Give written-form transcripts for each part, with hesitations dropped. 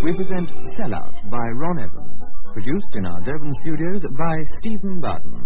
we present Sellout by Ron Evans, produced in our Devon studios by Stephen Barton.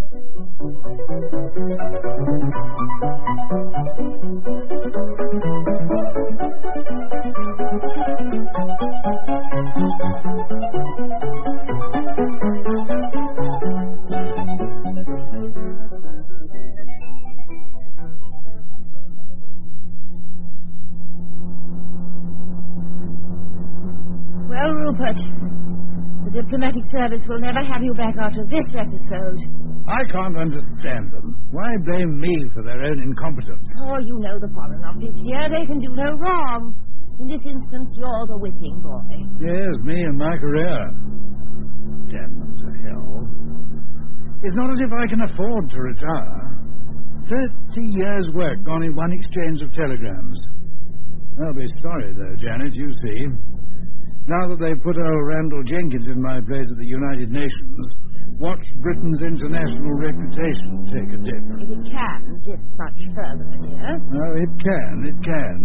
Well, Rupert, the diplomatic service will never have you back after this episode. I can't understand them. Why blame me for their own incompetence? Oh, you know the Foreign Office here. They can do no wrong. In this instance, you're the whipping boy. Yes, me and my career. Damn them to hell. It's not as if I can afford to retire. 30 years' work gone in one exchange of telegrams. I'll be sorry, though, Janet, you see. Now that they've put old Randall Jenkins in my place at the United Nations, watch Britain's international reputation take a dip. If it can dip much further, dear. Oh, it can.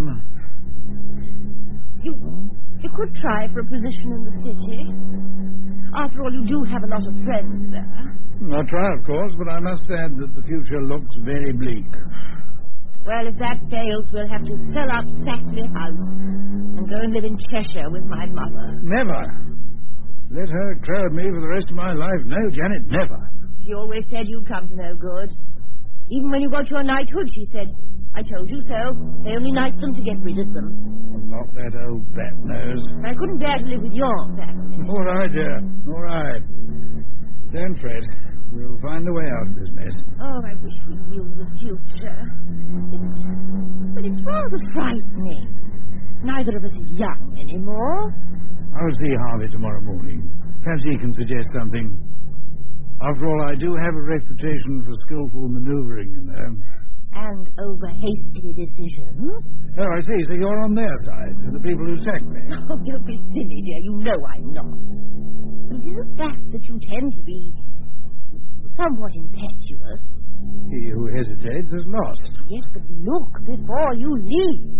You could try for a position in the city. After all, you do have a lot of friends there. I'll try, of course, but I must add that the future looks very bleak. Well, if that fails, we'll have to sell up Sackley House and go and live in Cheshire with my mother. Never. Let her crow at me for the rest of my life. No, Janet, never. She always said you'd come to no good. Even when you got your knighthood, she said, I told you so. They only knight them to get rid of them. Not that old bat nose. I couldn't bear to live with your family. All right, dear. All right. Don't fret. We'll find a way out of this mess. Oh, I wish we knew the future. It's rather frightening. Neither of us is young anymore. I'll see Harvey tomorrow morning. Perhaps he can suggest something. After all, I do have a reputation for skillful maneuvering, you know. And over hasty decisions. Oh, I see. So you're on their side, the people who sacked me. Oh, don't be silly, dear. You know I'm not. But it is a fact that you tend to be somewhat impetuous. He who hesitates is lost. Yes, but look before you leave.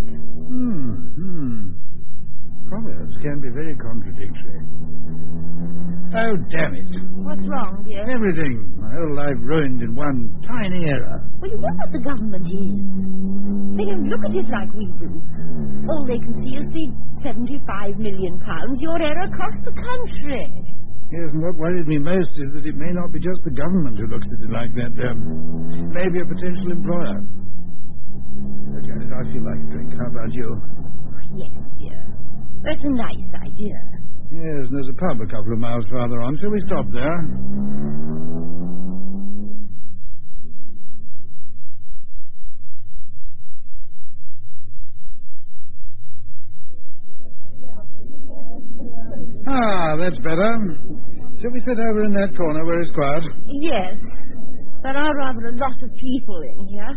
Proverbs can be very contradictory. Oh, damn it. What's wrong, dear? Everything. My whole life ruined in one tiny error. Well, you know what the government is. They don't look at it like we do. All they can see is the £75 million your error cost the country. Yes, and what worried me most is that it may not be just the government who looks at it like that. Maybe a potential employer. Oh, Janet, I feel like a drink. How about you? Yes, dear. That's a nice idea. Yes, and there's a pub a couple of miles farther on. Shall we stop there? Ah, that's better. Shall we sit over in that corner where it's quiet? Yes. There are rather a lot of people in here.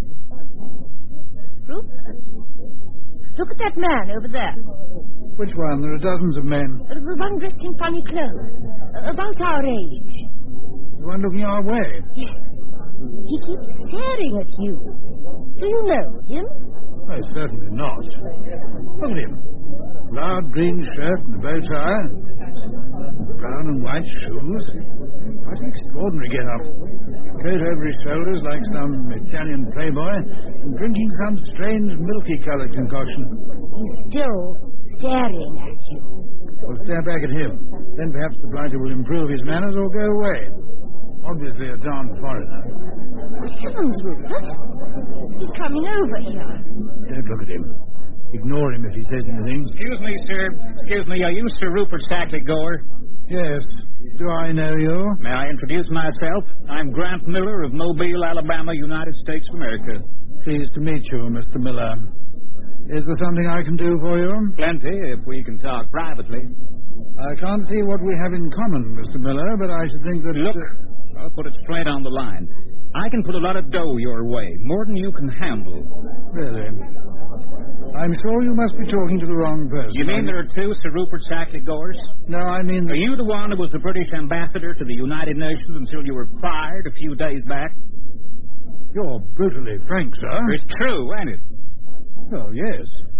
Rupert, look at that man over there. Which one? There are dozens of men. The one dressed in funny clothes. About our age. The one looking our way? Yes. He keeps staring at you. Do you know him? Oh, certainly not. Look at him. Loud green shirt and a bow tie. Brown and white shoes. What an extraordinary get-up. Coat over his shoulders like some Italian playboy, and drinking some strange milky-coloured concoction. He's still staring at you. We'll stare back at him. Then perhaps the blighter will improve his manners or go away. Obviously a darned foreigner. Heavens, Rupert. He's coming over here. Don't look at him. Ignore him if he says anything. Excuse me, sir. Excuse me. Are you Sir Rupert Sackley Gore? Yes. Do I know you? May I introduce myself? I'm Grant Miller of Mobile, Alabama, United States of America. Pleased to meet you, Mr. Miller. Is there something I can do for you? Plenty, if we can talk privately. I can't see what we have in common, Mr. Miller, but I should think that... Look, I'll put it straight on the line. I can put a lot of dough your way, more than you can handle. Really? I'm sure you must be talking to the wrong person. You mean there are two Sir Rupert Sackley Gores? No, I mean... Are you the one who was the British ambassador to the United Nations until you were fired a few days back? You're brutally frank, sir. It's true, ain't it? Oh, yes.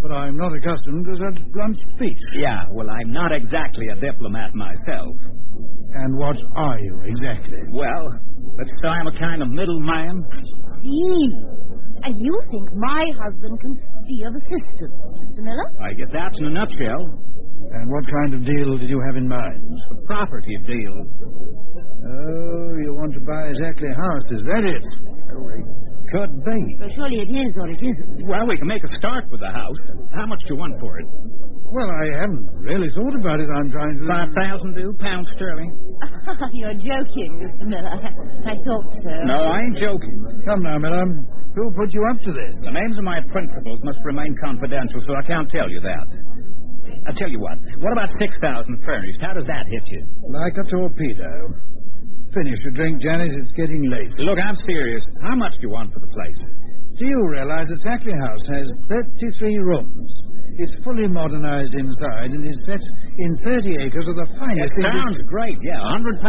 But I'm not accustomed to such blunt speech. Yeah, well, I'm not exactly a diplomat myself. And what are you exactly? Well, let's say I'm a kind of middleman. See? And you think my husband can be of assistance, Mr. Miller? I guess that's in a nutshell. And what kind of deal did you have in mind? A property deal. Oh, you want to buy exactly house, is that it? Oh, it could be. Well, surely it is or it isn't. Well, we can make a start with the house. How much do you want for it? Well, I haven't really thought about it. I'm trying to... 5,000 do, pounds sterling. You're joking, Mr. Miller. I thought so. No, I ain't joking. Come now, Miller. Who put you up to this? The names of my principals must remain confidential, so I can't tell you that. I'll tell you what about 6,000 furnished? How does that hit you? Like a torpedo. Finish your drink, Janet. It's getting late. Look, I'm serious. How much do you want for the place? Do you realize that Sackley House has 33 rooms? It's fully modernized inside and is set in 30 acres of the finest... It sounds great, yeah. 100,000?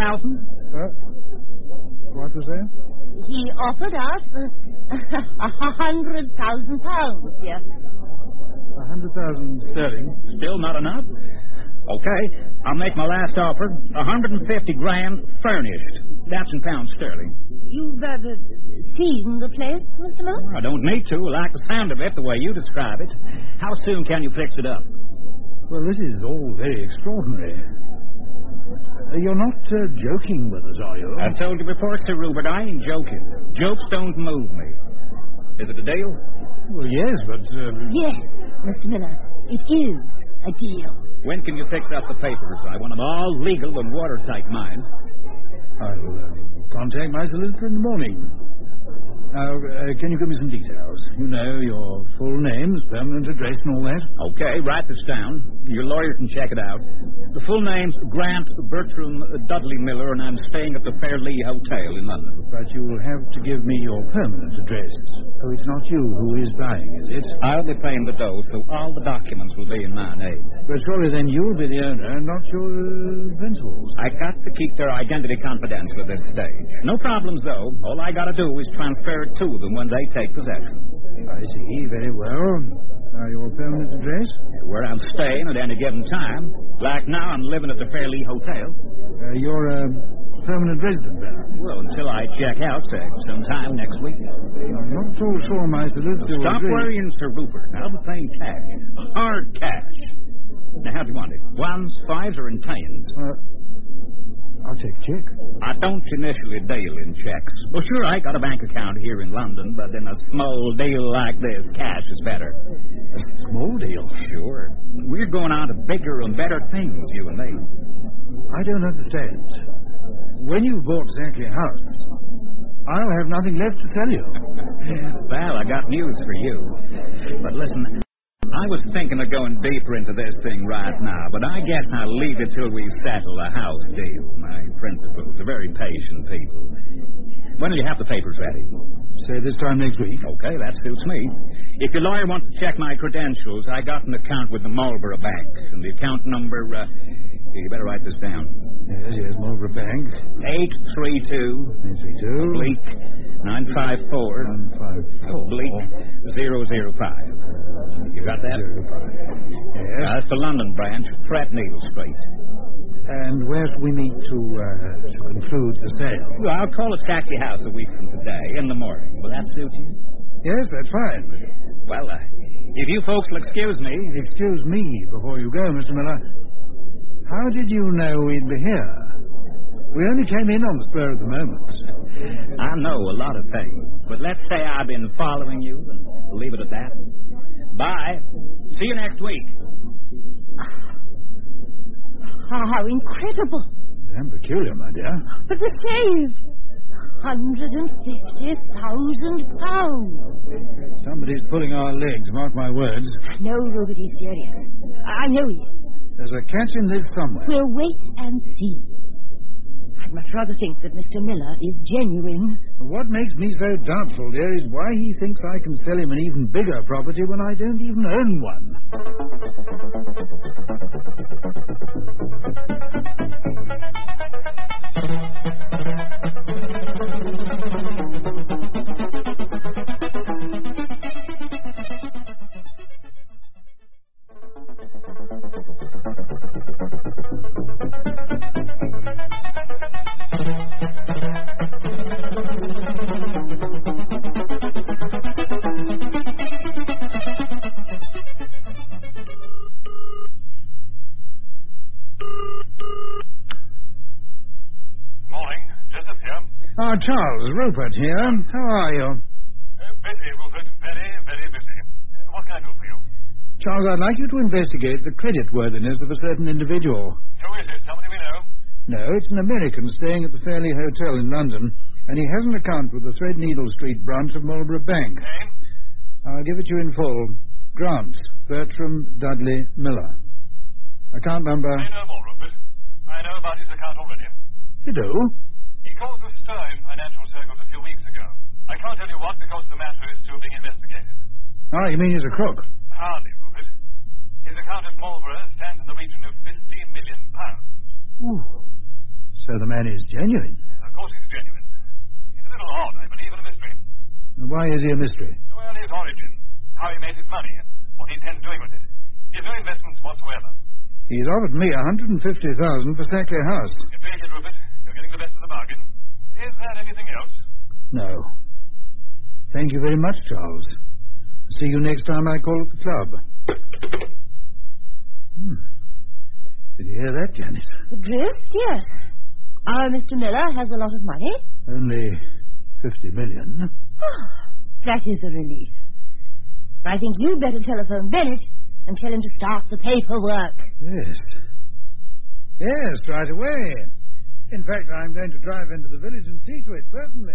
What was that? He offered us £100,000, yeah. 100,000 sterling. Still not enough? Okay, I'll make my last offer. 150 grand furnished. That's in pounds sterling. You've seen the place, Mr. Miller? I don't need to. I like the sound of it the way you describe it. How soon can you fix it up? Well, this is all very extraordinary. You're not joking with us, are you? I told you before, Sir Rupert, I ain't joking. Jokes don't move me. Is it a deal? Well, yes, but... Yes, Mr. Miller. It is a deal. When can you fix up the papers? I want them all legal and watertight, mind. I'll contact my solicitor in the morning. Now, can you give me some details? You know, your full names, permanent address, and all that? Okay, write this down. Your lawyer can check it out. The full name's Grant Bertram Dudley Miller, and I'm staying at the Fairlea Hotel in London. But you will have to give me your permanent address. Oh, it's not you who is buying, is it? I'll be paying the dough, so all the documents will be in my name. But surely then you'll be the owner, not your principals. I got to keep their identity confidential at this stage. No problems, though. All I got to do is transfer it to them when they take possession. I see, very well. Now, your permanent address? Where I'm staying at any given time. Like now, I'm living at the Fairlea Hotel. You're a permanent resident there? Well, until I check out, say, sometime next week. I'm not at all sure my solicitor will Stop agree. worrying, Sir Rupert. I'll be paying cash. Hard cash. Now, how do you want it? Ones, fives, or in tens? I'll take a check. I don't initially deal in checks. Well, sure, I got a bank account here in London, but in a small deal like this, cash is better. A small deal? Sure. We're going on to bigger and better things, you and me. I don't understand. When you bought Sackley House, I'll have nothing left to sell you. Well, I got news for you. But listen, I was thinking of going deeper into this thing right now, but I guess I'll leave it till we settle the house deal. My principals are very patient people. When will you have the papers ready? Say this time next week. Okay, that suits me. If your lawyer wants to check my credentials, I got an account with the Marlborough Bank, and the account number, you better write this down. Yes, Marlborough Bank. 832 oblique 954 oblique 005. You got that? 05. Yes. That's the London branch, Threadneedle Street. And where do we meet to conclude the sale? Well, I'll call at Sackley House a week from today, in the morning. Will that suit you? Yes, that's fine. Well, if you folks will excuse me... Excuse me before you go, Mr. Miller. How did you know we'd be here? We only came in on the spur of the moment. I know a lot of things, but let's say I've been following you, and leave it at that. Bye. See you next week. How incredible. Damn peculiar, my dear. But we're saved. £150,000. Somebody's pulling our legs, mark my words. No, Rupert, he's serious. I know he is. There's a catch in this somewhere. We'll wait and see. I'd much rather think that Mr. Miller is genuine. What makes me so doubtful, dear, is why he thinks I can sell him an even bigger property when I don't even own one. Charles, Rupert here. How are you? Busy, Rupert. Very, very busy. What can I do for you? Charles, I'd like you to investigate the creditworthiness of a certain individual. Who is it? Somebody we know? No, it's an American staying at the Fairley Hotel in London, and he has an account with the Threadneedle Street branch of Marlborough Bank. Name? I'll give it you in full. Grant, Bertram Dudley Miller. Account number... I know more, Rupert. I know about his account already. You do? He caused a stir in financial circles a few weeks ago. I can't tell you what because the matter is still being investigated. Ah, you mean he's a crook? Hardly, Rupert. His account at Marlborough stands in the region of £50 million. Ooh. So the man is genuine. Of course he's genuine. He's a little odd, I believe, and a mystery. Why is he a mystery? Well, his origin, how he made his money, and what he intends doing with it. He has no investments whatsoever. He's offered me $150,000 for Sackley House. You take it, Rupert. You're getting the best of the bargain. Is there anything else? No. Thank you very much, Charles. See you next time I call at the club. Did you hear that, Janet? The drift, yes. Our Mr. Miller has a lot of money. Only 50 million. That is a relief. I think you'd better telephone Bennett and tell him to start the paperwork. Yes. Yes, right away. In fact, I'm going to drive into the village and see to it personally.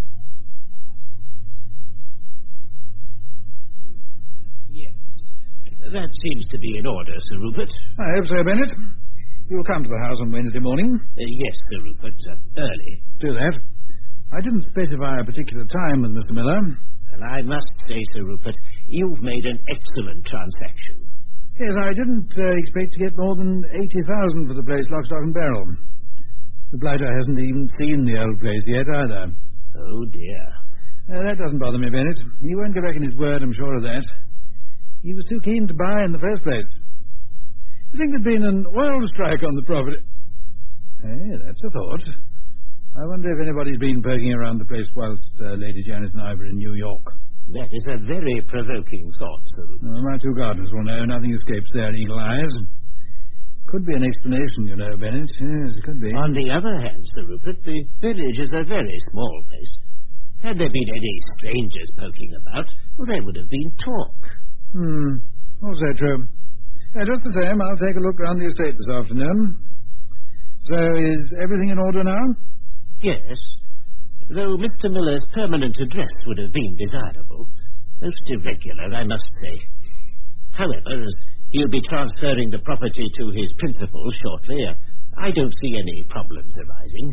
Yes. That seems to be in order, Sir Rupert. I hope so, Bennett. You'll come to the house on Wednesday morning? Yes, Sir Rupert. Early. Do that. I didn't specify a particular time with Mr. Miller. And I must say, Sir Rupert, you've made an excellent transaction. Yes, I didn't expect to get more than 80,000 for the place, lock, stock and barrel. The blighter hasn't even seen the old place yet, either. Oh, dear. That doesn't bother me, Bennett. He won't go back in his word, I'm sure of that. He was too keen to buy in the first place. I think there'd been an oil strike on the property. Hey, that's a thought. I wonder if anybody's been poking around the place whilst Lady Janet and I were in New York. That is a very provoking thought, Sir Rupert. Well, my two gardeners will know. Nothing escapes their eagle eyes. Could be an explanation, you know, Bennett. Yes, it could be. On the other hand, Sir Rupert, the village is a very small place. Had there been any strangers poking about, well, there would have been talk. Also true. Just the same, I'll take a look round the estate this afternoon. So, is everything in order now? Yes. Though Mr. Miller's permanent address would have been desirable. Most irregular, I must say. However, as he'll be transferring the property to his principals shortly, I don't see any problems arising.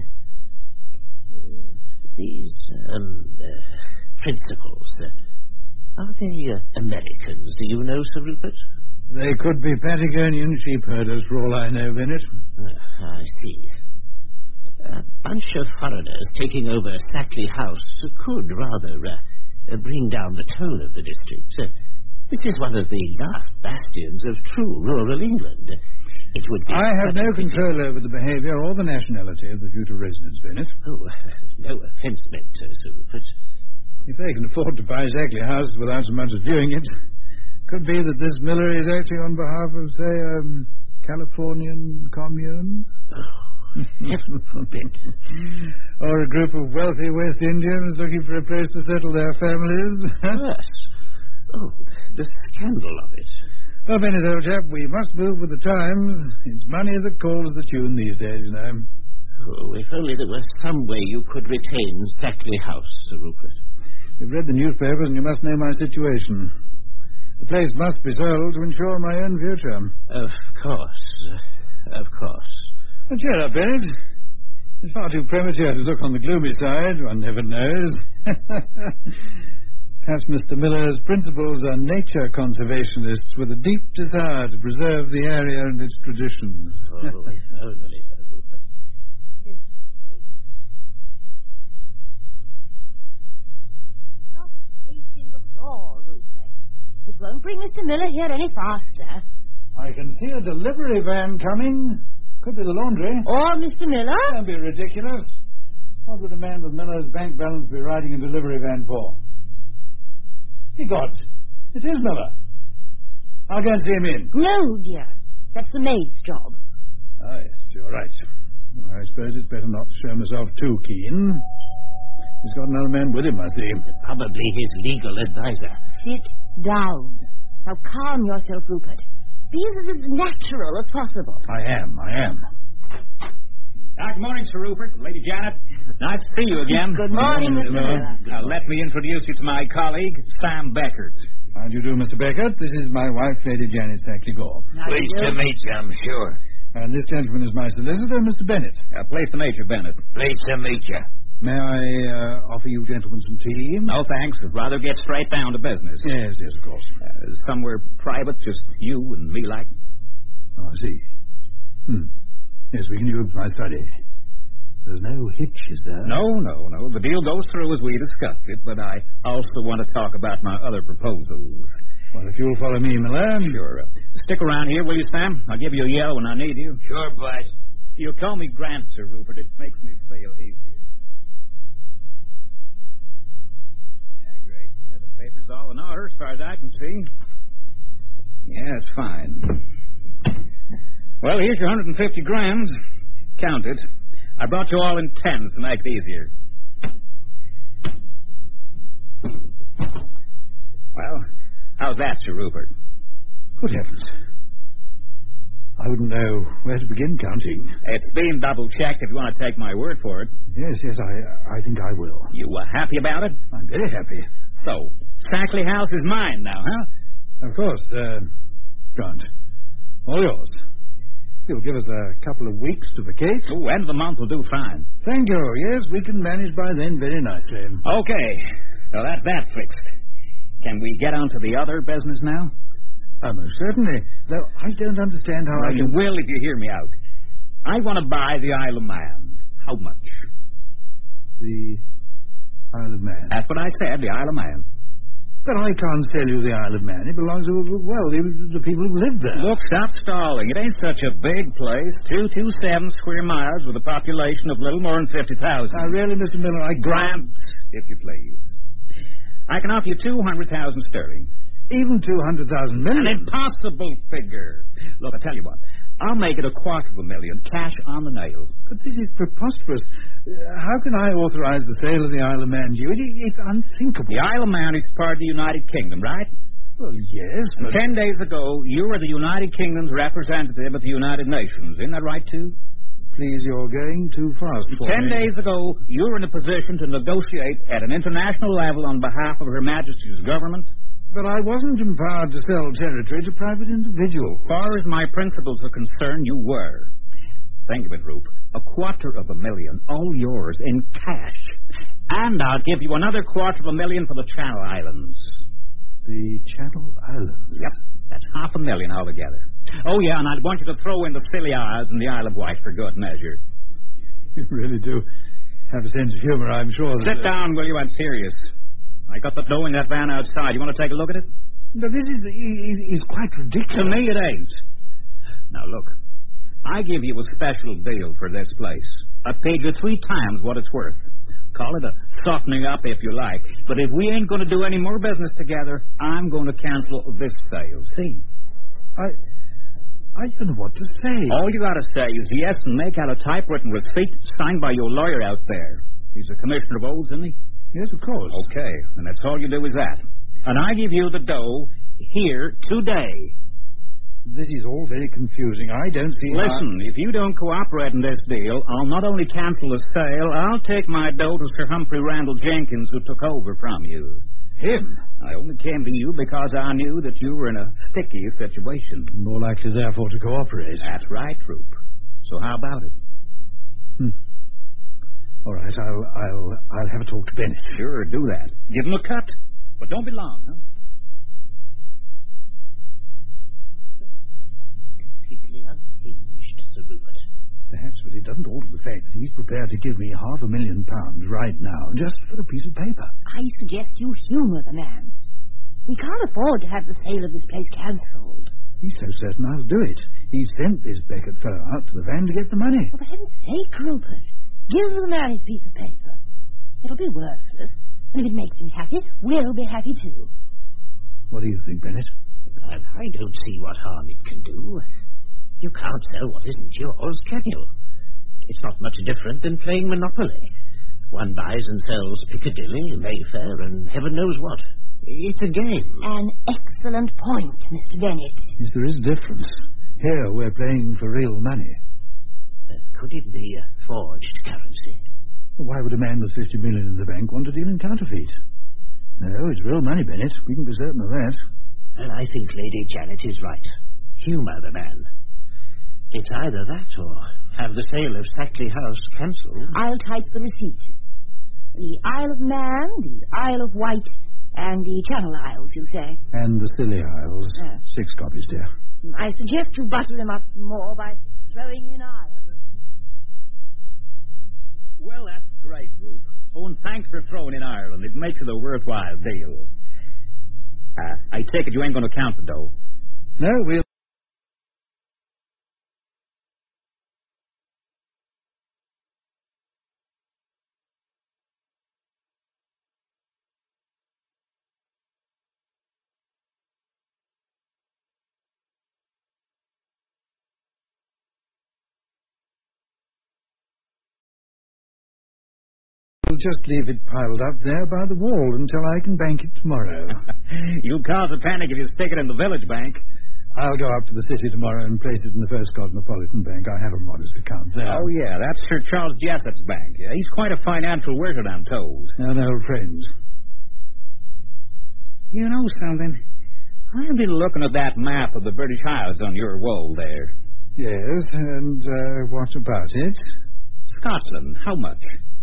These, principals, are they Americans, do you know, Sir Rupert? They could be Patagonian sheep herders, for all I know, Bennett. I see. A bunch of foreigners taking over Sackley House could rather bring down the tone of the district. This is one of the last bastions of true rural England. It would be... I have no control over the behaviour or the nationality of the future residents, Bennett. Oh, no offence meant, Sir Rupert. If they can afford to buy Sackley House without so much as viewing it, could be that this Miller is acting on behalf of, say, a Californian commune. Heaven forbid. Or a group of wealthy West Indians looking for a place to settle their families. Yes. Oh, the scandal of it. Well, Bennett, old chap, we must move with the times. It's money that calls the tune these days, you know. Oh, if only there were some way you could retain Sackley House, Sir Rupert. You've read the newspapers and you must know my situation. The place must be sold to ensure my own future. Of course. Of course. Well, cheer up, Bennett. It's far too premature to look on the gloomy side. One never knows. Perhaps Mr. Miller's principals are nature conservationists with a deep desire to preserve the area and its traditions. Oh, only Sir Rupert. Stop pacing the floor, Rupert. It won't bring Mr. Miller here any faster. I can see a delivery van coming. Could be the laundry. Or Mr. Miller? Don't be ridiculous. What would a man with Miller's bank balance be riding a delivery van for? Egot, it is Miller. I'll go and see him in. No, dear. That's the maid's job. Ah, yes, you're right. I suppose it's better not to show myself too keen. He's got another man with him, I see. Probably his legal advisor. Sit down. Now calm yourself, Rupert. Be as natural as possible. I am. Good morning, Sir Rupert. Lady Janet. Nice to see you again. Good morning, Mr. Miller. Now, let me introduce you to my colleague, Sam Beckert. How do you do, Mr. Beckert? This is my wife, Lady Janet Sackley-Gore. Pleased to meet you, I'm sure. And this gentleman is my solicitor, Mr. Bennett. Pleased to meet you, Bennett. Pleased to meet you. May I offer you gentlemen some tea? No, thanks. I'd rather get straight down to business. Yes, of course. Somewhere private, just you and me, like. Oh, I see. Yes, we can use my study. There's no hitch, is there? No. The deal goes through as we discussed it, but I also want to talk about my other proposals. Well, if you'll follow me, Miller. Sure. Stick around here, will you, Sam? I'll give you a yell when I need you. Sure, bud. You call me Grant, Sir Rupert. It makes me feel easier. Yeah, great. Yeah, the paper's all in order as far as I can see. Yeah, it's fine. Well, here's your 150 grams. Count it. I brought you all in tens to make it easier. Well, how's that, Sir Rupert? Good heavens. I wouldn't know where to begin counting. It's been double-checked if you want to take my word for it. Yes, I think I will. You happy about it? I'm very happy. So, Sackley House is mine now, huh? Of course, Grant. All yours. You'll give us a couple of weeks to vacate. Oh, end of the month will do fine. Thank you. Yes, we can manage by then very nicely. Okay, so that's that fixed. Can we get on to the other business now? Most certainly. Though I don't understand how You will if you hear me out. I want to buy the Isle of Man. How much? The Isle of Man? That's what I said, the Isle of Man. But I can't sell you the Isle of Man. It belongs to, the people who live there. Look, stop stalling. It ain't such a big place. 227 square miles with a population of little more than 50,000. Really, Mr. Miller, Grant, if you please. I can offer you 200,000 sterling. Even 200,000 million? An impossible figure. Look, I tell you what. I'll make it $250,000, cash on the nail. But this is preposterous. How can I authorize the sale of the Isle of Man to you? It's unthinkable. The Isle of Man is part of the United Kingdom, right? Well, yes, but... 10 days ago, you were the United Kingdom's representative at the United Nations. Isn't that right, too? Please, you're going too fast for 10 days ago, you were in a position to negotiate at an international level on behalf of Her Majesty's government. But I wasn't empowered to sell territory to private individuals. As far as my principles are concerned, you were. Think of it, Roop. $250,000, all yours, in cash. And I'll give you another $250,000 for the Channel Islands. The Channel Islands? Yep. That's $500,000 altogether. Oh, yeah, and I'd want you to throw in the Scilly Isles and the Isle of Wight for good measure. You really do have a sense of humor, I'm sure. Sit down, will you? I'm serious. I got the dough in that van outside. You want to take a look at it? But this is quite ridiculous. To me, it ain't. Now, look. I give you a special deal for this place. I paid you 3 times what it's worth. Call it a softening up if you like. But if we ain't going to do any more business together, I'm going to cancel this sale. See? I don't know what to say. All you got to say is yes and make out a typewritten receipt signed by your lawyer out there. He's a commissioner of oaths, isn't he? Yes, of course. Okay, and that's all you do is that. And I give you the dough here today. This is all very confusing. I don't see Listen, if you don't cooperate in this deal, I'll not only cancel the sale, I'll take my dough to Sir Humphrey Randall Jenkins, who took over from you. Him? I only came to you because I knew that you were in a sticky situation. More likely, therefore, to cooperate. That's right, Troop. So how about it? All right, I'll have a talk to Bennett. Sure, do that. Give him a cut. But don't be long, huh? Completely unhinged, Sir Rupert. Perhaps, but it doesn't alter the fact that he's prepared to give me £500,000 right now, just for a piece of paper. I suggest you humor the man. We can't afford to have the sale of this place cancelled. He's so certain I'll do it. He sent this Beckett fellow out to the van to get the money. For heaven's sake, Rupert. Give the man his piece of paper. It'll be worthless, and if it makes him happy, we'll be happy too. What do you think, Bennett? I don't see what harm it can do. You can't sell what isn't yours, can you? It's not much different than playing Monopoly. One buys and sells Piccadilly, Mayfair, and heaven knows what. It's a game. An excellent point, Mr. Bennett. Yes, there is a difference. Here we're playing for real money. Could it be forged currency? Why would a man with 50 million in the bank want to deal in counterfeit? No, it's real money, Bennett. We can be certain of that. Well, I think Lady Janet is right. Humour the man. It's either that or have the sale of Sackley House cancelled. I'll type the receipt. The Isle of Man, the Isle of Wight, and the Channel Isles, you say? And the Scilly Isles. 6 copies, dear. I suggest you butter them up some more by throwing in Ireland. Well, that's great, Rupe. Oh, and thanks for throwing in Ireland. It makes it a worthwhile deal. I take it you ain't going to count the dough. No, we'll... We'll just leave it piled up there by the wall until I can bank it tomorrow. You'll cause a panic if you stick it in the village bank. I'll go up to the city tomorrow and place it in the First Cosmopolitan Bank. I have a modest account there. Oh, yeah, that's Sir Charles Jessop's bank. He's quite a financial wizard, I'm told. And old friends. You know something? I've been looking at that map of the British Isles on your wall there. Yes, and what about it? Scotland, how much?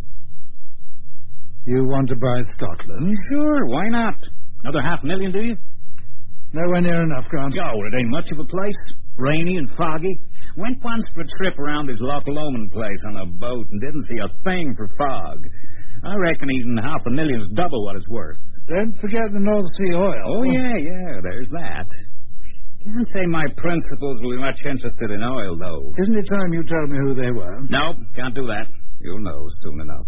You want to buy Scotland? Sure, why not? Another $500,000, do you? Nowhere near enough, Grant. Oh, it ain't much of a place. Rainy and foggy. Went once for a trip around this Loch Lomond place on a boat and didn't see a thing for fog. I reckon even $500,000's double what it's worth. Don't forget the North Sea oil. Oh, yeah, there's that. Can't say my principals will be much interested in oil, though. Isn't it time you told me who they were? No, can't do that. You'll know soon enough.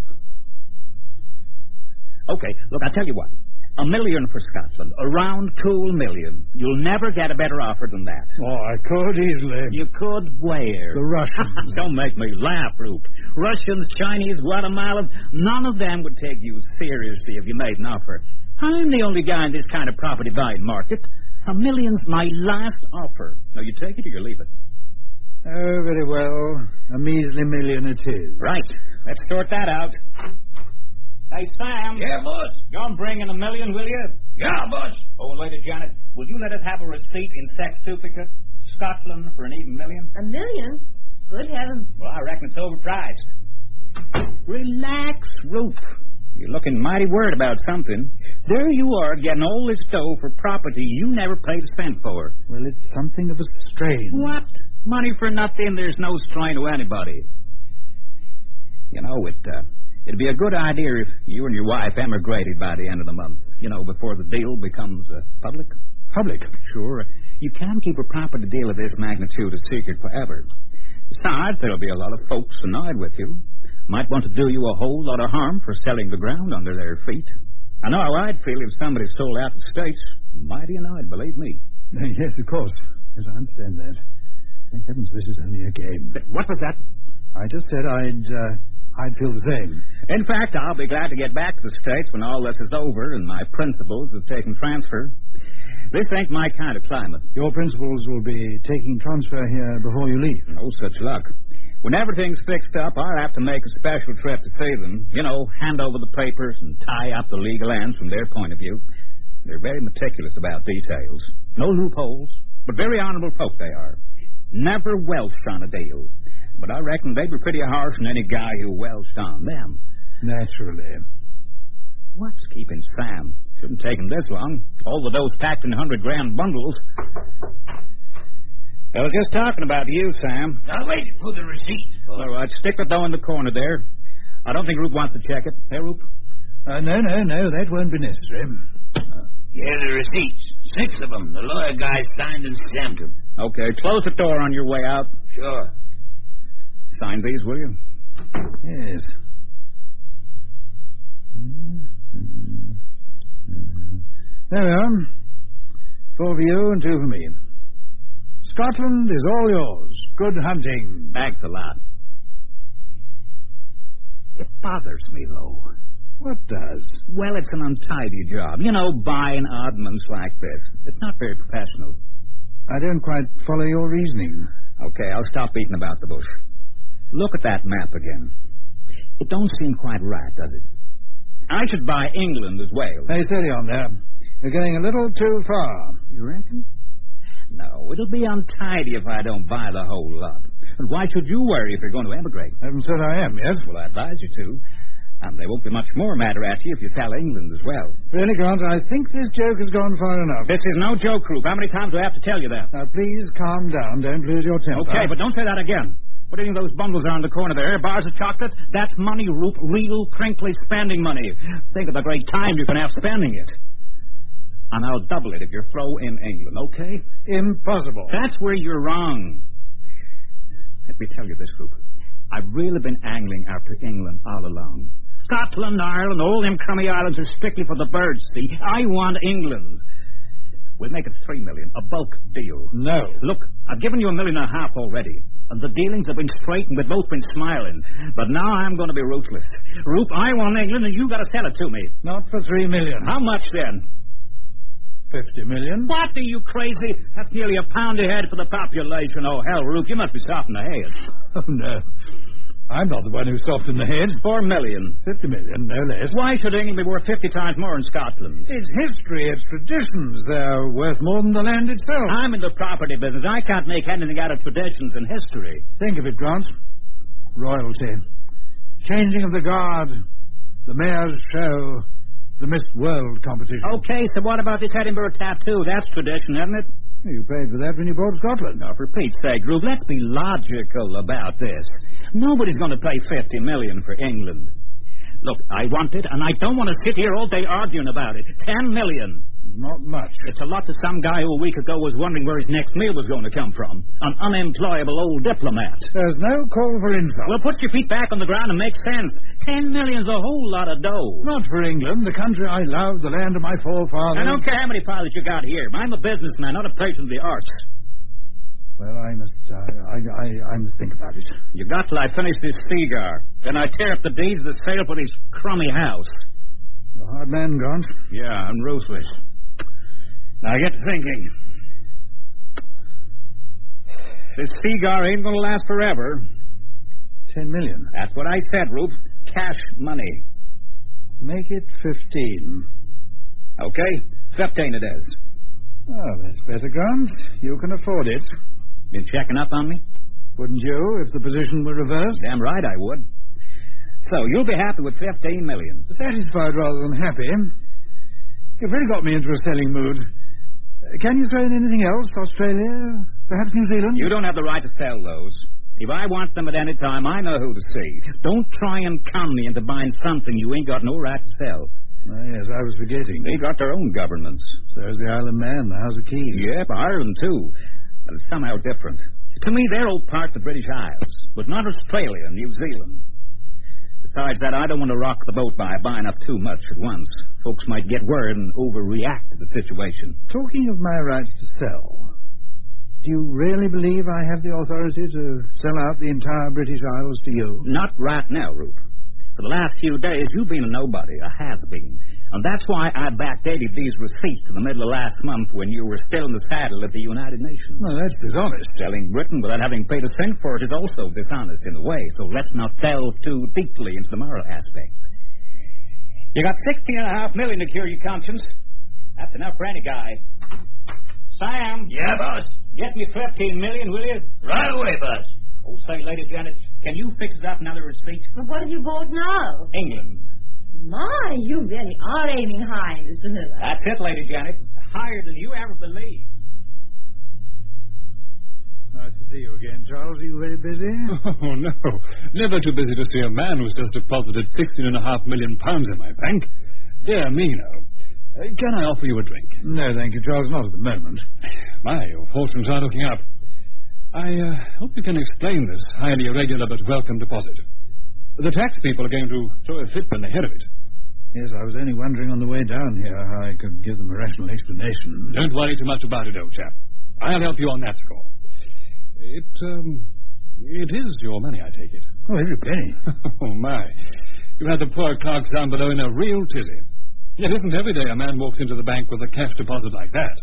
Okay, look, I'll tell you what. $1 million for Scotland. A round, cool $1 million. You'll never get a better offer than that. Oh, I could easily. You could where? The Russians. Don't make me laugh, Rupe. Russians, Chinese, Guatemalans, none of them would take you seriously if you made an offer. I'm the only guy in this kind of property buying market. $1 million's my last offer. Now, you take it or you leave it. Oh, very well. A measly $1 million it is. Right. Let's sort that out. Hey, Sam. Yeah, boss. Go and bring in $1 million, will you? Yeah, boss. Oh, and Lady Janet, will you let us have a receipt in sextuplicate? Scotland for an even $1 million? $1 million? Good heavens. Well, I reckon it's overpriced. Relax, Rupe. You're looking mighty worried about something. There you are getting all this dough for property you never paid a cent for. Well, it's something of a strain. What? Money for nothing? There's no strain to anybody. You know, it'd be a good idea if you and your wife emigrated by the end of the month. You know, before the deal becomes public. Public? Sure. You can't keep a property deal of this magnitude a secret forever. Besides, there'll be a lot of folks annoyed with you. Might want to do you a whole lot of harm for selling the ground under their feet. I know how I'd feel if somebody sold out the States. Mighty annoyed, believe me. Yes, of course. Yes, I understand that. Thank heavens this is only a game. What was that? I just said I'd feel the same. In fact, I'll be glad to get back to the States when all this is over and my principals have taken transfer. This ain't my kind of climate. Your principals will be taking transfer here before you leave. No such luck. When everything's fixed up, I'll have to make a special trip to see them. You know, hand over the papers and tie up the legal ends from their point of view. They're very meticulous about details. No loopholes, but very honorable folk they are. Never welched on a deal. But I reckon they'd be pretty harsh on any guy who welched on them. Naturally. What's keeping Sam? Shouldn't take him this long. All the dough's packed in $100,000 bundles. I was just talking about you, Sam. Now, wait for the receipt. All right, stick the dough in the corner there. I don't think Rupe wants to check it. Hey, Rupe? No, that won't be necessary. Yeah, the receipts. 6 of them. The lawyer guy signed and stamped them. Okay, close the door on your way out. Sure. Sign these, will you? Yes. There we are. 4 for you and 2 for me. Scotland is all yours. Good hunting. Thanks a lot. It bothers me, though. What does? Well, it's an untidy job. You know, buying oddments like this. It's not very professional. I don't quite follow your reasoning. Okay, I'll stop beating about the bush. Look at that map again. It don't seem quite right, does it? I should buy England as well. Hey, steady on there. You're going a little too far. You reckon? No, it'll be untidy if I don't buy the whole lot. And why should you worry if you're going to emigrate? I haven't said I am yet. Well, I advise you to. And there won't be much more matter at you if you sell England as well. Really, Grant, I think this joke has gone far enough. This is no joke, Roop. How many times do I have to tell you that? Now, please calm down. Don't lose your temper. Okay, but don't say that again. What do you think those bundles are on the corner there? Bars of chocolate? That's money, Roop. Real, crinkly spending money. Think of the great time you can have spending it. And I'll double it if you throw in England, okay? Impossible. That's where you're wrong. Let me tell you this, Roop. I've really been angling after England all along. Scotland, Ireland, all them crummy islands are strictly for the birds, see? I want England. We'll make it $3 million, a bulk deal. No. Look, I've given you $1.5 million already. And the dealings have been straight and we've both been smiling. But now I'm going to be ruthless. Roop, I want England and you got to sell it to me. Not for $3 million. How much then? $50 million. What, are you crazy? That's nearly £1 a head for the population. Oh, hell, Roop, you must be soft in the head. Oh, no. I'm not the one who's soft in the head. $4 million. $50 million, no less. Why should England be worth 50 times more in Scotland? It's history, it's traditions. They're worth more than the land itself. I'm in the property business. I can't make anything out of traditions and history. Think of it, Grant. Royalty. Changing of the guard. The mayor's show. The Miss World competition. Okay, so what about this Edinburgh tattoo? That's tradition, isn't it? You paid for that when you bought Scotland. Now, for Pete's sake, Rube, let's be logical about this. Nobody's going to pay $50 million for England. Look, I want it, and I don't want to sit here all day arguing about it. $10 million. Not much. It's a lot to some guy who a week ago was wondering where his next meal was going to come from. An unemployable old diplomat. There's no call for insult. Well, put your feet back on the ground and make sense. $10 million's a whole lot of dough. Not for England, the country I love, the land of my forefathers. I don't care how many fathers you got here. I'm a businessman, not a patron of the arts. Well, I must think about it. You got till I finish this cigar. Then I tear up the deeds of the sale for this crummy house. You're a hard man, Grant. Yeah, I'm ruthless. Now get to thinking. This cigar ain't gonna last forever. $10 million. That's what I said, Rube. Cash money. Make it 15. Okay, 15 it is. Oh, that's better, Grant. You can afford it. Been checking up on me? Wouldn't you, if the position were reversed? Damn right I would. So, you'll be happy with $15 million. Satisfied rather than happy. You've really got me into a selling mood. Can you throw in anything else? Australia? Perhaps New Zealand? You don't have the right to sell those. If I want them at any time, I know who to see. Don't try and con me into buying something you ain't got no right to sell. Oh, yes, I was forgetting. They got their own governments. There's the Isle of Man, the House of Keys. Yep, Ireland, too. But it's somehow different. To me, they're all part of the British Isles, but not Australia and New Zealand. Besides that, I don't want to rock the boat by buying up too much at once. Folks might get worried and overreact to the situation. Talking of my rights to sell, do you really believe I have the authority to sell out the entire British Isles to you? Not right now, Rube. For the last few days, you've been a nobody, a has-been. And that's why I backdated these receipts to the middle of last month when you were still in the saddle at the United Nations. Well, that's dishonest. Selling Britain without having paid a cent for it is also dishonest in a way, so let's not delve too deeply into the moral aspects. You got $16.5 million to cure your conscience. That's enough for any guy. Sam. Yeah, boss. Get me $15 million, will you? Right away, boss. Oh, say, Lady Janet, can you fix up another receipt? But what have you bought now? England. My, you really are aiming high, Mr. Miller. That's it, Lady Janet. Higher than you ever believed. Nice to see you again, Charles. Are you very busy? Oh, no. Never too busy to see a man who's just deposited £16.5 million in my bank. Dear me, no. Can I offer you a drink? No, thank you, Charles. Not at the moment. My, your fortunes are looking up. I hope you can explain this highly irregular but welcome deposit. The tax people are going to throw a fit when they hear of it. Yes, I was only wondering on the way down here how I could give them a rational explanation. Don't worry too much about it, old chap. I'll help you on that score. It It is your money, I take it. Oh, every penny. Oh, my. You had the poor clerks down below in a real tizzy. It isn't every day a man walks into the bank with a cash deposit like that.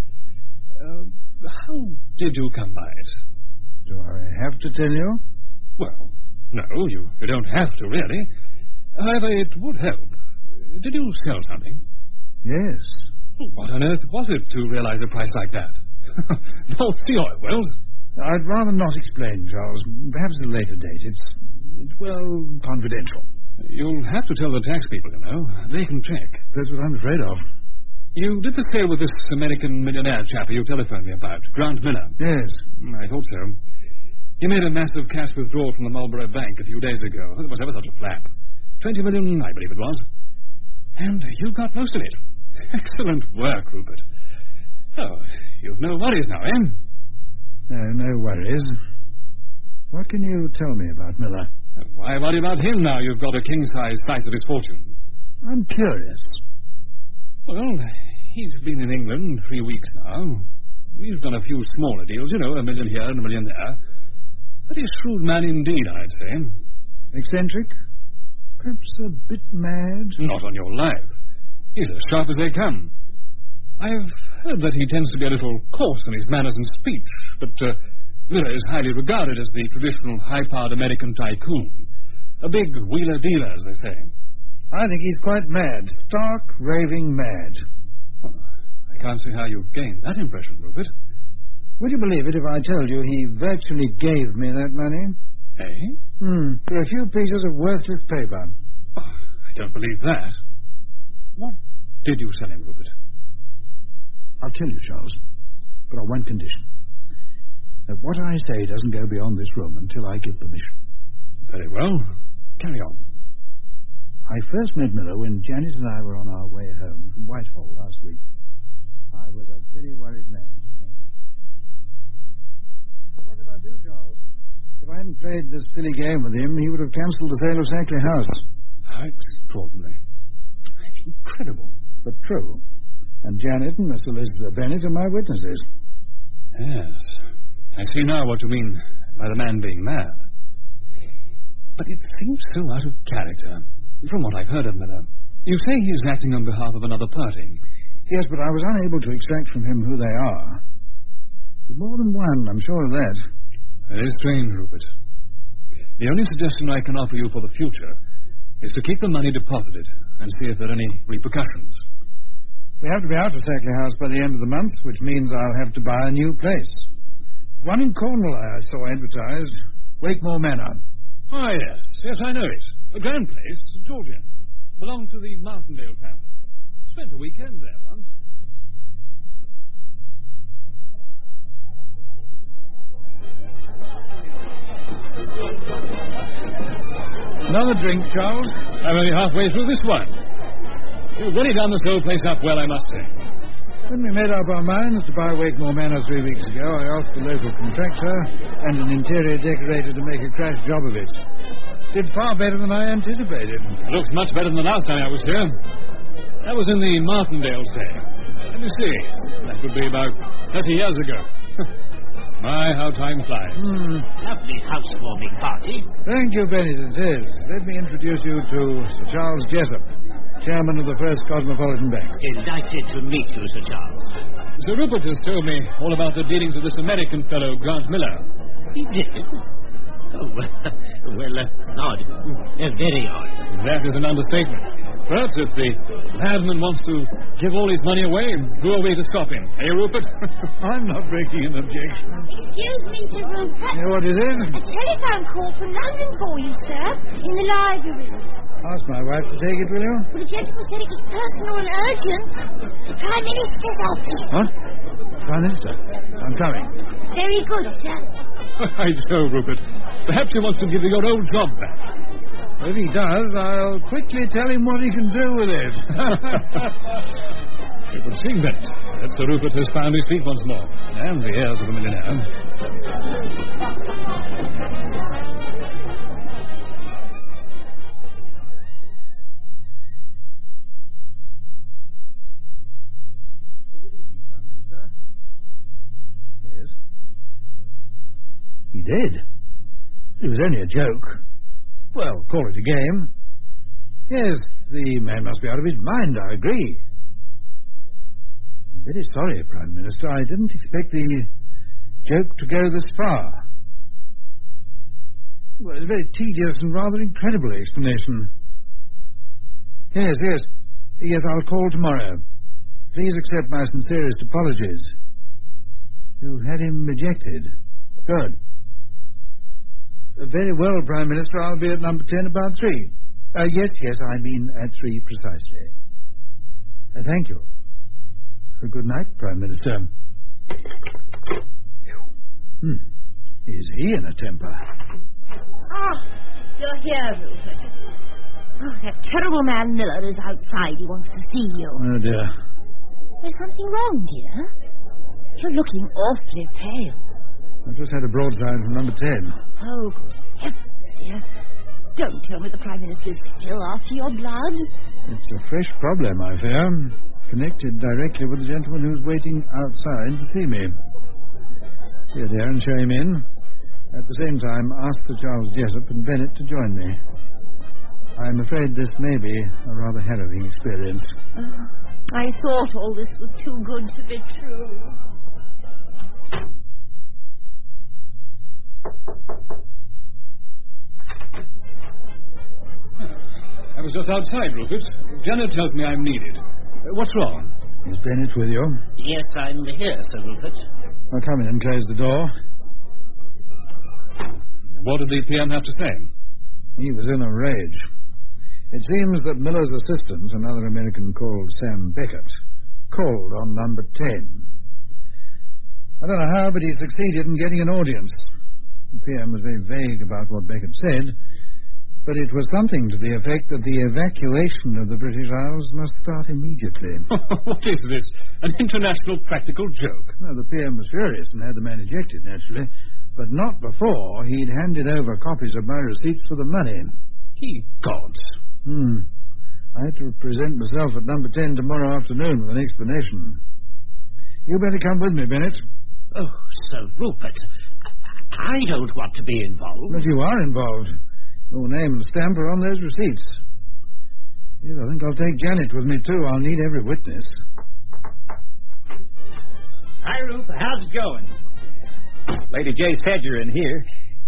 How did you come by it? Do I have to tell you? Well, no, you don't have to, really. However, it would help. Did you sell something? Yes. What on earth was it to realize a price like that? North Sea Oil Wells? I'd rather not explain, Charles. Perhaps at a later date. It's confidential. You'll have to tell the tax people, you know. They can check. That's what I'm afraid of. You did the sale with this American millionaire chap you telephoned me about, Grant Miller. Yes. I thought so. He made a massive cash withdrawal from the Marlborough Bank a few days ago. It was ever such a flap. 20 million, I believe it was. And you got most of it. Excellent work, Rupert. Oh, you've no worries now, eh? No worries. What can you tell me about Miller? Why worry about him now you've got a king-size slice of his fortune? I'm curious. Well, he's been in England 3 weeks now. He's done a few smaller deals, you know, $1 million here and $1 million there. But he's a shrewd man indeed, I'd say. Eccentric? Perhaps a bit mad? Not on your life. He's as sharp as they come. I've heard that he tends to be a little coarse in his manners and speech, but Miller is highly regarded as the traditional high-powered American tycoon. A big wheeler-dealer, as they say. I think he's quite mad. Stark, raving mad. Well, I can't see how you've gained that impression, Rupert. Would you believe it if I told you he virtually gave me that money? Eh? For a few pieces of worthless paper. Oh, I don't believe that. What did you sell him, Rupert? I'll tell you, Charles, but on one condition. That what I say doesn't go beyond this room until I give permission. Very well. Carry on. I first met Miller when Janet and I were on our way home from Whitehall last week. I was a very worried man, as you may know. What did I do, Charles? If I hadn't played this silly game with him, he would have cancelled the sale of Sackley House. How extraordinary. Incredible. But true. And Janet and Miss Elizabeth Bennet are my witnesses. Yes. I see now what you mean by the man being mad. But it seems so out of character, from what I've heard of Miller. You say he's acting on behalf of another party. Yes, but I was unable to extract from him who they are. There's more than one, I'm sure of that. It is strange, Rupert. The only suggestion I can offer you for the future is to keep the money deposited and see if there are any repercussions. We have to be out of Sackley House by the end of the month, which means I'll have to buy a new place. One in Cornwall I saw advertised. Wakemore Manor. Ah, yes. Yes, I know it. A grand place, Georgian. Belonged to the Martindale family. Spent a weekend there once. Another drink, Charles? I'm only halfway through this one. You've really done this whole place up well, I must say. When we made up our minds to buy Wakemore Manor 3 weeks ago, I asked the local contractor and an interior decorator to make a crash job of it. Did far better than I anticipated. It looks much better than the last time I was here. That was in the Martindale day. Let me see. That would be about 30 years ago. My, how time flies. Lovely housewarming party. Thank you, Bennett. It is. Let me introduce you to Sir Charles Jessup, chairman of the First Cosmopolitan Bank. Delighted to meet you, Sir Charles. Sir Rupert has told me all about the dealings of this American fellow, Grant Miller. He did? Oh, well, odd. Very odd. That is an understatement. Perhaps if the madman wants to give all his money away, who are we to stop him? Eh, Rupert? I'm not making an objection. Excuse me, Sir Rupert. You know what it is? A telephone call from London for you, sir, in the library. Ask my wife to take it, will you? Well, the gentleman said it was personal and urgent. Prime Minister's office. What? Prime Minister? I'm coming. Very good, sir. I know, Rupert. Perhaps he wants to give you your old job back. If he does, I'll quickly tell him what he can do with it. It would seem that Sir Rupert has found his feet once more, and the heirs of a millionaire. Good evening, Prime Minister. Yes? He did? It was only a joke. Well, call it a game. Yes, the man must be out of his mind, I agree. I'm very sorry, Prime Minister. I didn't expect the joke to go this far. Well, it's a very tedious and rather incredible explanation. Yes, I'll call tomorrow. Please accept my sincerest apologies. You had him ejected. Good. Very well, Prime Minister. I'll be at number 10 about 3. Yes, I mean at 3 precisely. Thank you. Good night, Prime Minister. Is he in a temper? You're here, Rupert. That terrible man Miller is outside. He wants to see you. Oh, dear. There's something wrong, dear. You're looking awfully pale. I've just had a broadside from number 10. Oh, good heavens, dear. Don't tell me the Prime Minister is still after your blood. It's a fresh problem, I fear. Connected directly with the gentleman who's waiting outside to see me. Here, dear, and show him in. At the same time, ask Sir Charles Jessup and Bennett to join me. I'm afraid this may be a rather harrowing experience. I thought all this was too good to be true. I was just outside, Rupert. Janet tells me I'm needed. What's wrong? Is Bennett with you? Yes, I'm here, Sir Rupert. I'll come in and close the door. What did the PM have to say? He was in a rage. It seems that Miller's assistant, another American called Sam Beckett, called on number 10. I don't know how, but he succeeded in getting an audience. The PM was very vague about what Beckett said, but it was something to the effect that the evacuation of the British Isles must start immediately. What is this? An international practical joke? No, the PM was furious and had the man ejected, naturally, but not before he'd handed over copies of my receipts for the money. Ye gods. I had to present myself at number 10 tomorrow afternoon with an explanation. You better come with me, Bennett. Oh, Sir Rupert, I don't want to be involved. But you are involved. Your name and stamp are on those receipts. Yes, I think I'll take Janet with me, too. I'll need every witness. Hi, Rupert. How's it going? Lady J said you're in here.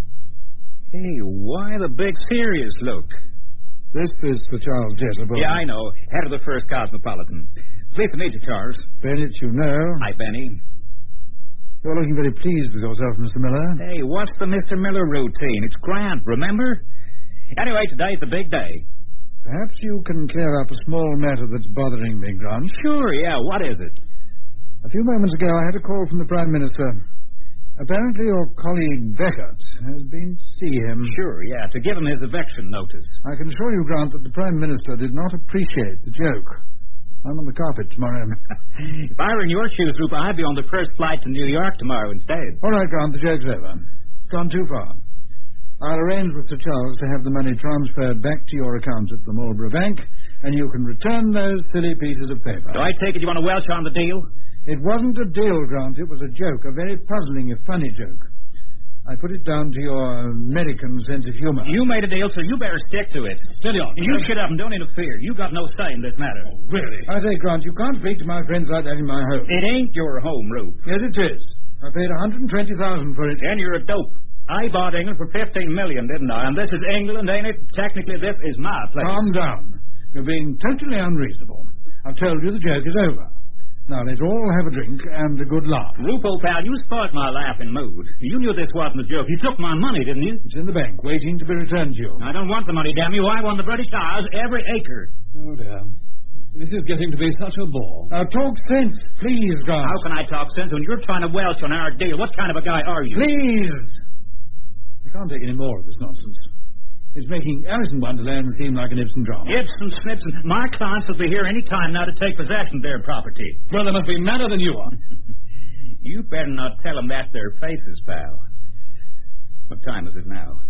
Hey, why the big serious look? This is Sir Charles Jessup. Yeah, I know. Head of the First Cosmopolitan. Pleased to meet you, Charles. Bennett, you know. Hi, Benny. You're looking very pleased with yourself, Mr. Miller. Hey, what's the Mr. Miller routine? It's grand, remember? Anyway, today's the big day. Perhaps you can clear up a small matter that's bothering me, Grant. Sure, yeah. What is it? A few moments ago, I had a call from the Prime Minister. Apparently your colleague Beckett has been to see him. Sure, yeah, to give him his eviction notice. I can assure you, Grant, that the Prime Minister did not appreciate the joke. I'm on the carpet tomorrow. If I were in your shoes, Rupert, I'd be on the first flight to New York tomorrow instead. All right, Grant, the joke's over. It's gone too far. I'll arrange with Sir Charles to have the money transferred back to your account at the Marlborough Bank, and you can return those silly pieces of paper. Do I take it you want to welch on the deal? It wasn't a deal, Grant. It was a joke, a very puzzling, if funny joke. I put it down to your American sense of humor. You made a deal, so you better stick to it. Steady on. You shut up and don't interfere. You got no say in this matter. Really? I say, Grant, you can't speak to my friends like that in my home. It ain't your home, Rube. Yes, it is. I paid $120,000 for it. And you're a dope. I bought England for $15 million, didn't I? And this is England, ain't it? Technically, this is my place. Calm down. You're being totally unreasonable. I've told you the joke is over. Now, let's all have a drink and a good laugh. Rupe, old pal, you spoilt my laughing mood. You knew this wasn't a joke. You took my money, didn't you? It's in the bank, waiting to be returned to you. I don't want the money, damn you. I won the British Isles every acre. Oh, dear. This is getting to be such a bore. Now, talk sense, please, Grant. How can I talk sense when you're trying to welch on our deal? What kind of a guy are you? Please! I can't take any more of this nonsense. It's making Alice in Wonderland seem like an Ibsen drama. Ibsen, Snipson. My clients will be here any time now to take possession of their property. Well, they must be madder than you are. You better not tell them that to their faces, pal. What time is it now?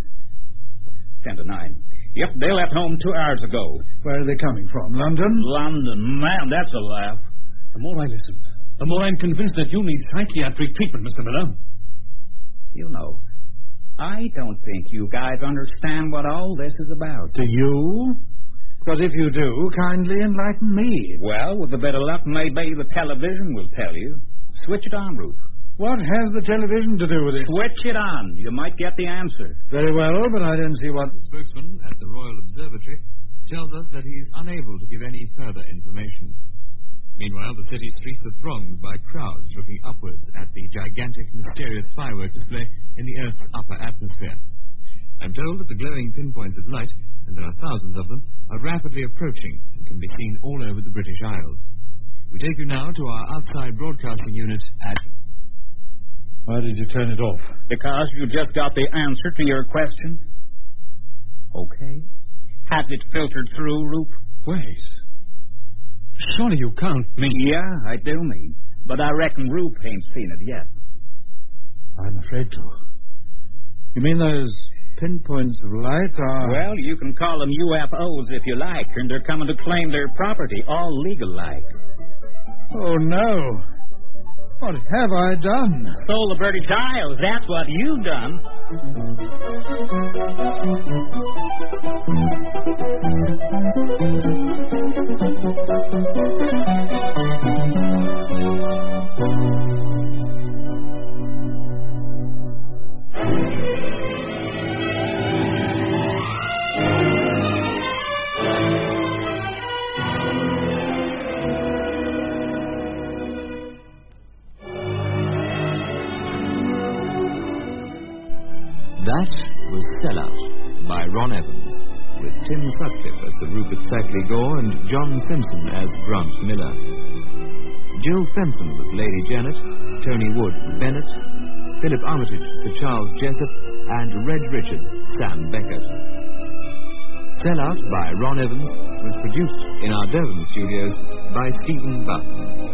10:09. Yep, they left home 2 hours ago. Where are they coming from? London? London. Man, that's a laugh. The more I listen, the more I'm convinced that you need psychiatric treatment, Mr. Miller. You know, I don't think you guys understand what all this is about. Do you? Because if you do, kindly enlighten me. Well, with a bit of luck, maybe the television will tell you. Switch it on, Rupe. What has the television to do with it? Switch it on. You might get the answer. Very well, but I don't see what... The spokesman at the Royal Observatory tells us that he's unable to give any further information. Meanwhile, the city streets are thronged by crowds looking upwards at the gigantic, mysterious firework display in the Earth's upper atmosphere. I'm told that the glowing pinpoints of light, and there are thousands of them, are rapidly approaching and can be seen all over the British Isles. We take you now to our outside broadcasting unit at... Why did you turn it off? Because you just got the answer to your question. Okay. Has it filtered through, Rupe? Wait. Surely you can't mean... Yeah, I do mean. But I reckon Rupe ain't seen it yet. I'm afraid to. You mean those pinpoints of light are... Well, you can call them UFOs if you like, and they're coming to claim their property, all legal-like. Oh, no. What have I done? Stole the British Isles. That's what you've done. That was Sellout by Ron Evans, with Tim Sutcliffe as Sir Rupert Sackley Gore and John Simpson as Grant Miller. Jill Fenton was Lady Janet, Tony Wood Bennett, Philip Armitage Sir Charles Jessup, and Reg Richards Sam Beckett. Sellout by Ron Evans was produced in our Devon studios by Stephen Button.